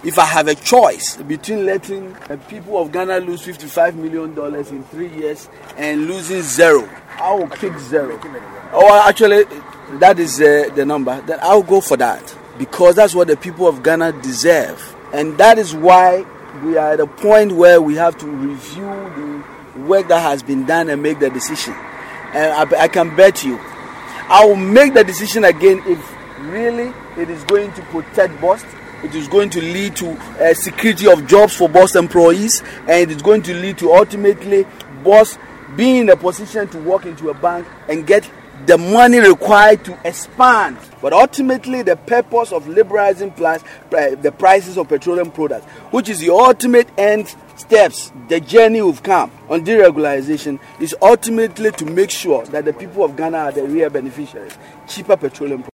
if I have a choice between letting the people of Ghana lose $55 million in 3 years and losing zero, I will pick zero. Or actually, that is the number. Then I'll go for that, because that's what the people of Ghana deserve. And that is why we are at a point where we have to review the work that has been done and make the decision. And I can bet you, I will make the decision again if really it is going to protect BOST, it is going to lead to security of jobs for BOST employees, and it is going to lead to ultimately BOST being in a position to walk into a bank and get the money required to expand. But ultimately, the purpose of liberalizing the prices of petroleum products, which is the ultimate end steps, the journey we've come on deregularization, is ultimately to make sure that the people of Ghana are the real beneficiaries. Cheaper petroleum products.